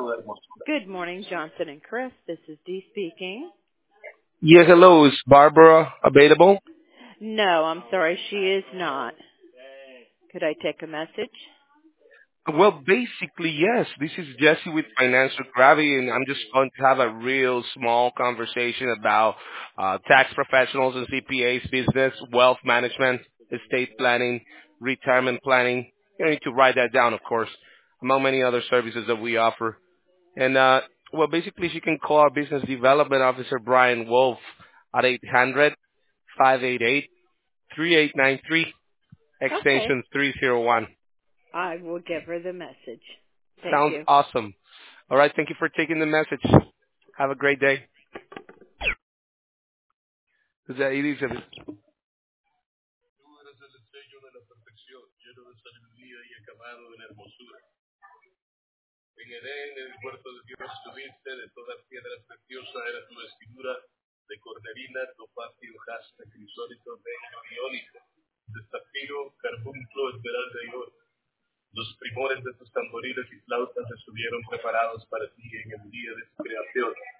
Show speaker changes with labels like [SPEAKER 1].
[SPEAKER 1] Good morning, Johnson and Chris. This is Dee speaking.
[SPEAKER 2] Yes, hello. Is Barbara available?
[SPEAKER 1] No, I'm sorry, she is not. Could I take a message?
[SPEAKER 2] Well, basically, yes. This is Jesse with Financial Gravity, and I'm just going to have a real small conversation about tax professionals and CPAs, business, wealth management, estate planning, retirement planning. You need to write that down, of course, among many other services that we offer. And, well, basically, she can call our Business Development Officer, Brian Wolf, at 800-588-3893,
[SPEAKER 1] Okay.
[SPEAKER 2] extension 301.
[SPEAKER 1] I will give her the message. Thank
[SPEAKER 2] Sounds
[SPEAKER 1] you.
[SPEAKER 2] awesome. All right. Thank you for taking the message. Have a great day. Y dice,
[SPEAKER 3] Los primores de tus tamboriles y flautas estuvieron preparados para ti en el día de tu creación.